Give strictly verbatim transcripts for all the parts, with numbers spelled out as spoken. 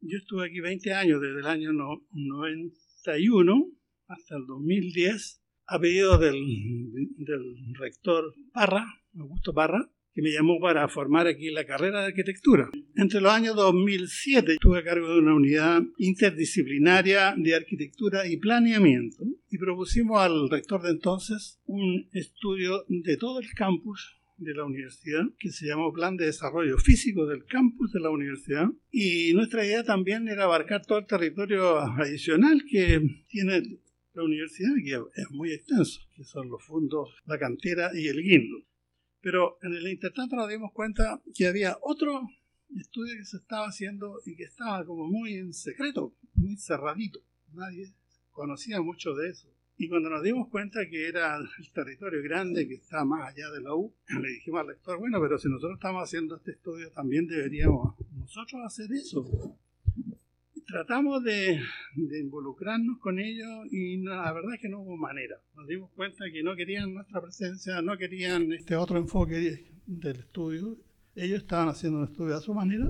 Yo estuve aquí veinte años, desde el año noventa y uno hasta el dos mil diez, a pedido del, del rector Parra, Augusto Parra, que me llamó para formar aquí la carrera de arquitectura. Entre los años dos mil siete estuve a cargo de una unidad interdisciplinaria de arquitectura y planeamiento y propusimos al rector de entonces un estudio de todo el campus de la universidad, que se llamó Plan de Desarrollo Físico del Campus de la Universidad, y nuestra idea también era abarcar todo el territorio adicional que tiene la universidad, que es muy extenso, que son los fondos, la cantera y el guindo. Pero en el intertanto nos dimos cuenta que había otro estudio que se estaba haciendo y que estaba como muy en secreto, muy cerradito. Nadie conocía mucho de eso. Y cuando nos dimos cuenta que era el territorio grande que está más allá de la U, le dijimos al rector, bueno, pero si nosotros estamos haciendo este estudio, también deberíamos nosotros hacer eso. Y tratamos de, de involucrarnos con ellos y no, la verdad es que no hubo manera. Nos dimos cuenta que no querían nuestra presencia, no querían este otro enfoque del estudio. Ellos estaban haciendo un estudio a su manera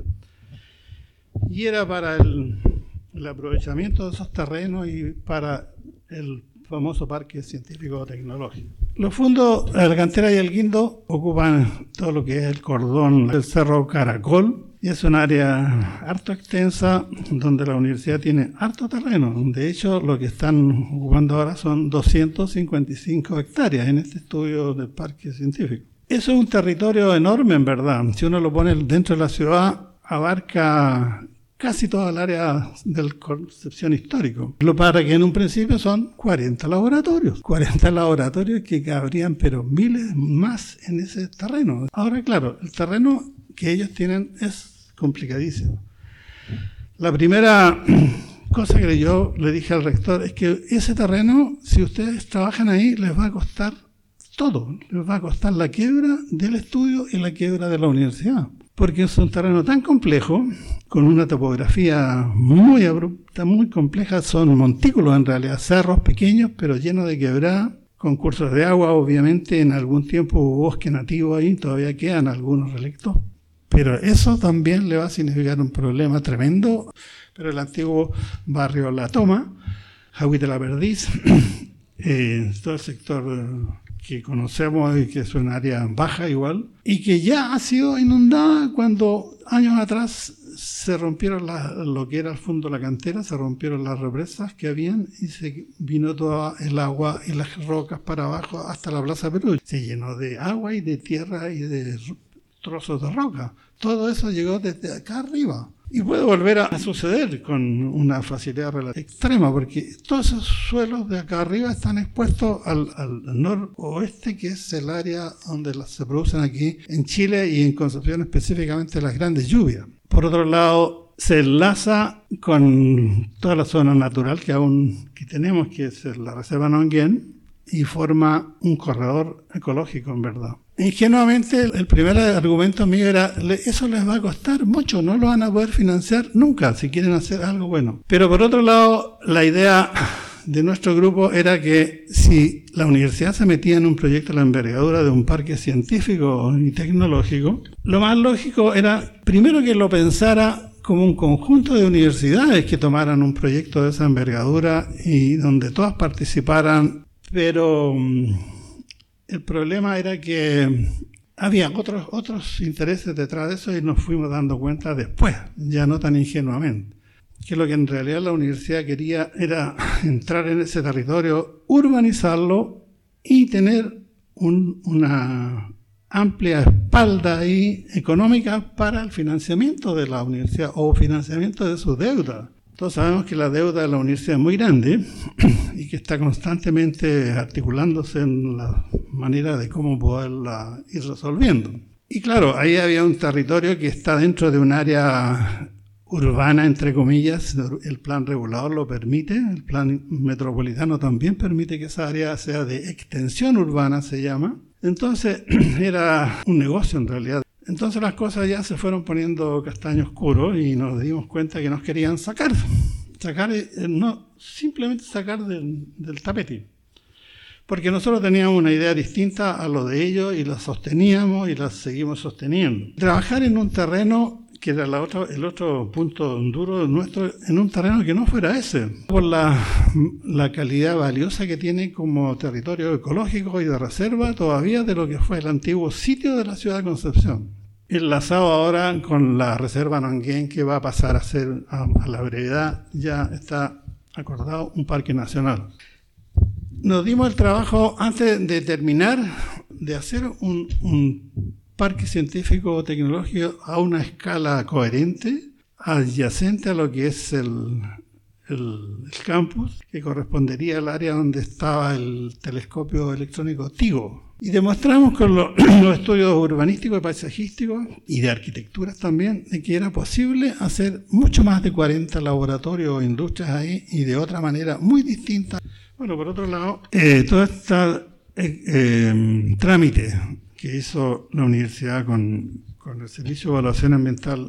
y era para el, el aprovechamiento de esos terrenos y para el famoso parque científico-tecnológico. Los fondos de la cantera y el guindo ocupan todo lo que es el cordón del Cerro Caracol y es un área harto extensa donde la universidad tiene harto terreno. De hecho, lo que están ocupando ahora son doscientas cincuenta y cinco hectáreas en este estudio del parque científico. Eso es un territorio enorme en verdad. Si uno lo pone dentro de la ciudad, abarca casi toda el área del Concepción histórico. Lo para que en un principio son cuarenta laboratorios. cuarenta laboratorios que cabrían, pero miles más en ese terreno. Ahora, claro, el terreno que ellos tienen es complicadísimo. La primera cosa que yo le dije al rector es que ese terreno, si ustedes trabajan ahí, les va a costar todo. Les va a costar la quiebra del estudio y la quiebra de la universidad. Porque es un terreno tan complejo, con una topografía muy abrupta, muy compleja, son montículos en realidad, cerros pequeños, pero llenos de quebradas, con cursos de agua, obviamente, en algún tiempo hubo bosque nativo ahí, todavía quedan algunos relictos, pero eso también le va a significar un problema tremendo. Pero el antiguo barrio La Toma, Jagüita de la Perdiz, eh, todo el sector que conocemos y que es un área baja igual, y que ya ha sido inundada cuando años atrás se rompieron la, lo que era el fondo de la cantera, se rompieron las represas que habían y se vino todo el agua y las rocas para abajo hasta la Plaza Perú. Se llenó de agua y de tierra y de trozos de roca. Todo eso llegó desde acá arriba. Y puede volver a suceder con una facilidad relativa extrema, porque todos esos suelos de acá arriba están expuestos al, al noroeste, que es el área donde las, se producen aquí en Chile y en Concepción específicamente las grandes lluvias. Por otro lado, se enlaza con toda la zona natural que aún que tenemos, que es la Reserva Nonguén, y forma un corredor ecológico en verdad. Ingenuamente, el primer argumento mío era, eso les va a costar mucho, no lo van a poder financiar nunca si quieren hacer algo bueno. Pero por otro lado, la idea de nuestro grupo era que si la universidad se metía en un proyecto de la envergadura de un parque científico y tecnológico, lo más lógico era, primero, que lo pensara como un conjunto de universidades que tomaran un proyecto de esa envergadura y donde todas participaran. Pero el problema era que había otros, otros intereses detrás de eso y nos fuimos dando cuenta después, ya no tan ingenuamente, que lo que en realidad la universidad quería era entrar en ese territorio, urbanizarlo y tener un, una amplia espalda ahí económica para el financiamiento de la universidad o financiamiento de sus deudas. Todos sabemos que la deuda de la universidad es muy grande y que está constantemente articulándose en la manera de cómo poderla ir resolviendo. Y claro, ahí había un territorio que está dentro de un área urbana, entre comillas. El plan regulador lo permite, el plan metropolitano también permite que esa área sea de extensión urbana, se llama. Entonces era un negocio en realidad. Entonces las cosas ya se fueron poniendo castaño oscuro y nos dimos cuenta que nos querían sacar, sacar no simplemente sacar del, del tapete, porque nosotros teníamos una idea distinta a lo de ellos y la sosteníamos y la seguimos sosteniendo. Trabajar en un terreno que era la otra, el otro punto duro nuestro, en un terreno que no fuera ese, por la, la calidad valiosa que tiene como territorio ecológico y de reserva todavía de lo que fue el antiguo sitio de la ciudad de Concepción. Enlazado ahora con la reserva Nanguén, que va a pasar a ser, a, a la brevedad, ya está acordado un parque nacional. Nos dimos el trabajo, antes de terminar, de hacer un, un parque científico tecnológico a una escala coherente, adyacente a lo que es el, el, el campus, que correspondería al área donde estaba el telescopio electrónico TIGO. Y demostramos con lo, los estudios urbanísticos y paisajísticos y de arquitecturas también, de que era posible hacer mucho más de cuarenta laboratorios o industrias ahí y de otra manera muy distinta. Bueno, por otro lado, eh, todo este eh, eh, trámite que hizo la universidad con, con el Servicio de Evaluación Ambiental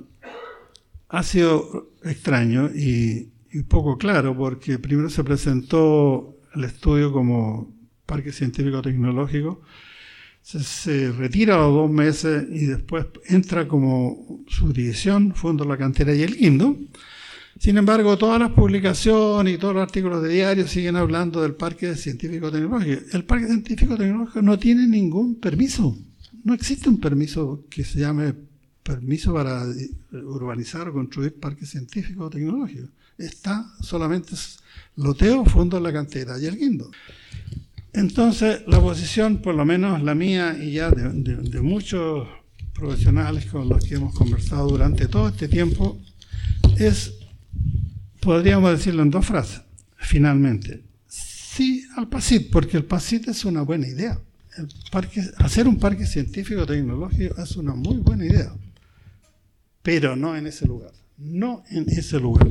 ha sido extraño y, y poco claro, porque primero se presentó el estudio como Parque Científico Tecnológico, se, se retira a los dos meses y después entra como subdivisión, Fondo La Cantera y El Guindo. Sin embargo, todas las publicaciones y todos los artículos de diario siguen hablando del Parque Científico Tecnológico. El Parque Científico Tecnológico no tiene ningún permiso. No existe un permiso que se llame permiso para urbanizar o construir Parque Científico Tecnológico. Está solamente loteo, Fondo La Cantera y El Guindo. Entonces, la posición, por lo menos la mía y ya de, de, de muchos profesionales con los que hemos conversado durante todo este tiempo, es, podríamos decirlo en dos frases, finalmente, sí al PACIT, porque el PACIT es una buena idea. El parque, hacer un parque científico tecnológico es una muy buena idea, pero no en ese lugar, no en ese lugar.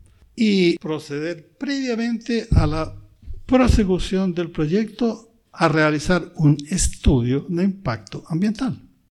Y proceder previamente a la prosecución del proyecto a realizar un estudio de impacto ambiental.